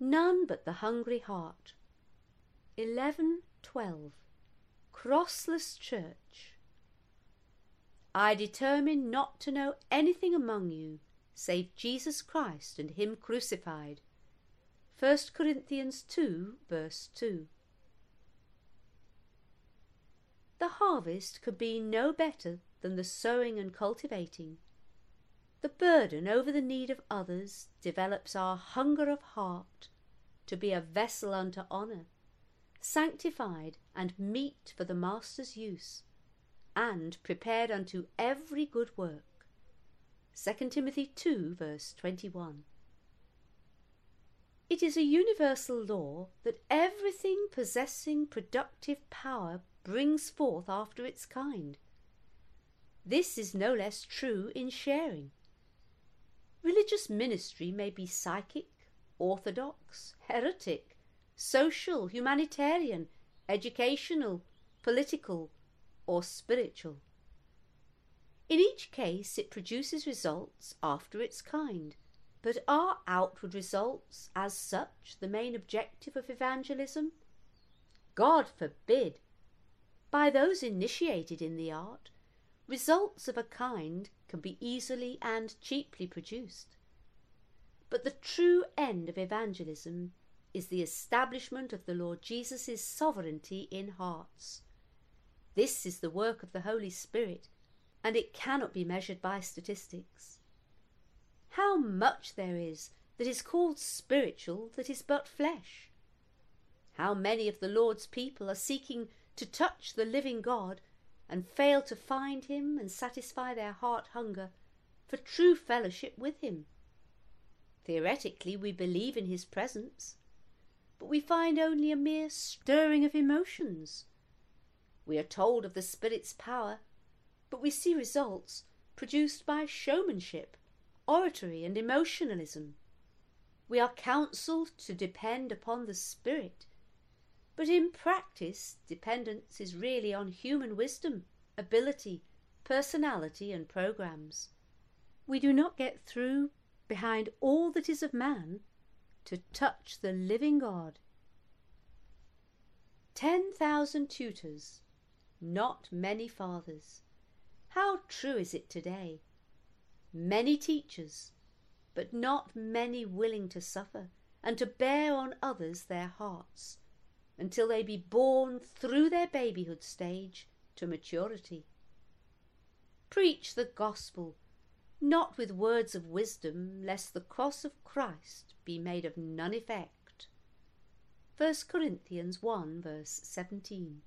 none but the hungry heart. 11:12. Crossless Church. I determine not to know anything among you save Jesus Christ and him crucified. 1 Corinthians 2 verse 2. The harvest could be no better than the sowing and cultivating. The burden over the need of others develops our hunger of heart to be a vessel unto honour, sanctified and meet for the Master's use, and prepared unto every good work. 2 Timothy 2 verse 21. It is a universal law that everything possessing productive power brings forth after its kind. This is no less true in sharing. Religious ministry may be psychic, orthodox, heretic, social, humanitarian, educational, political, or spiritual. In each case it produces results after its kind, but are outward results as such the main objective of evangelism? God forbid! By those initiated in the art, results of a kind can be easily and cheaply produced. But the true end of evangelism is the establishment of the Lord Jesus' sovereignty in hearts. This is the work of the Holy Spirit, and it cannot be measured by statistics. How much there is that is called spiritual that is but flesh! How many of the Lord's people are seeking to touch the living God and fail to find him and satisfy their heart hunger for true fellowship with him. Theoretically we believe in his presence, but we find only a mere stirring of emotions. We are told of the Spirit's power, but we see results produced by showmanship, oratory and emotionalism. We are counselled to depend upon the Spirit, but in practice dependence is really on human wisdom, ability, personality and programs. We do not get through behind all that is of man to touch the living God. 10,000 tutors, not many fathers. How true is it today? Many teachers, but not many willing to suffer and to bear on others their hearts until they be born through their babyhood stage to maturity. Preach the gospel, not with words of wisdom, lest the cross of Christ be made of none effect. 1 Corinthians 1 verse 17.